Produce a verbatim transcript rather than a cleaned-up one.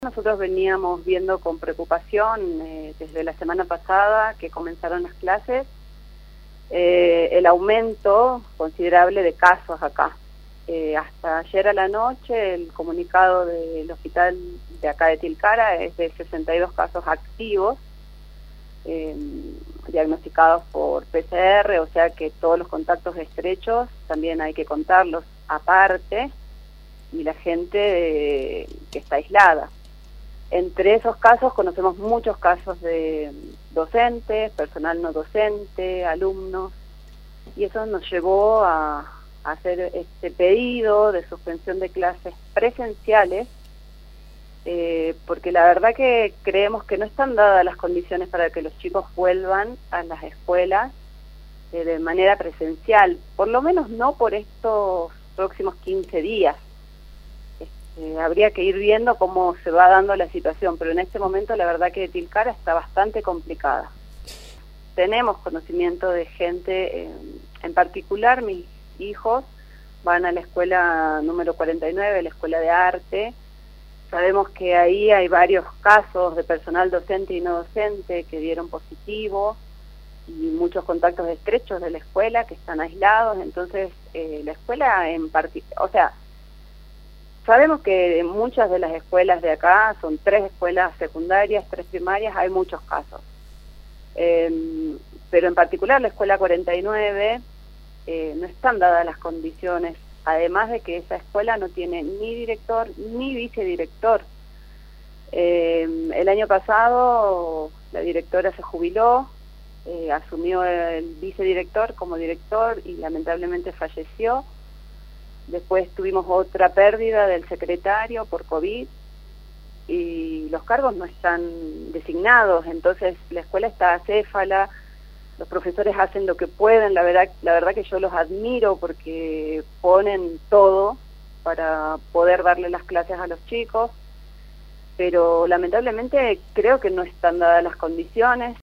Nosotros veníamos viendo con preocupación eh, desde la semana pasada que comenzaron las clases eh, el aumento considerable de casos acá. Eh, hasta ayer a la noche el comunicado del hospital de acá de Tilcara es de sesenta y dos casos activos eh, diagnosticados por P C R, o sea que todos los contactos estrechos también hay que contarlos aparte, y la gente eh, que está aislada. Entre esos casos conocemos muchos casos de docentes, personal no docente, alumnos, y eso nos llevó a, a hacer este pedido de suspensión de clases presenciales, eh, porque la verdad que creemos que no están dadas las condiciones para que los chicos vuelvan a las escuelas eh, de manera presencial, por lo menos no por estos próximos quince días. Eh, habría que ir viendo cómo se va dando la situación, pero en este momento la verdad que Tilcara está bastante complicada. Tenemos conocimiento de gente, eh, en particular mis hijos van a la escuela número cuarenta y nueve, la escuela de arte. Sabemos que ahí hay varios casos de personal docente y no docente que dieron positivo, y muchos contactos estrechos de la escuela que están aislados. Entonces eh, la escuela en particular, o sea, sabemos que en muchas de las escuelas de acá, son tres escuelas secundarias, tres primarias, hay muchos casos. Eh, pero en particular la escuela cuarenta y nueve eh, no están dadas las condiciones, además de que esa escuela no tiene ni director ni vicedirector. Eh, el año pasado la directora se jubiló, eh, asumió el vicedirector como director y lamentablemente falleció. Después tuvimos otra pérdida del secretario por COVID y los cargos no están designados, entonces la escuela está acéfala, los profesores hacen lo que pueden, la verdad, la verdad que yo los admiro porque ponen todo para poder darle las clases a los chicos, pero lamentablemente creo que no están dadas las condiciones.